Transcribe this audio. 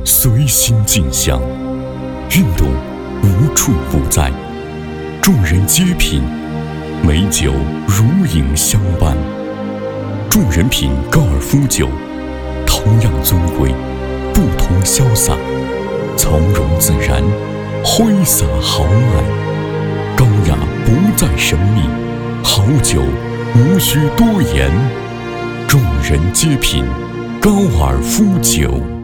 随心尽享，运动无处不在，众人皆品，美酒如影相伴。众人品高尔夫酒，同样尊贵，不同潇洒，从容自然，挥洒豪迈。高雅不再神秘，好酒无需多言，众人皆品高尔夫酒。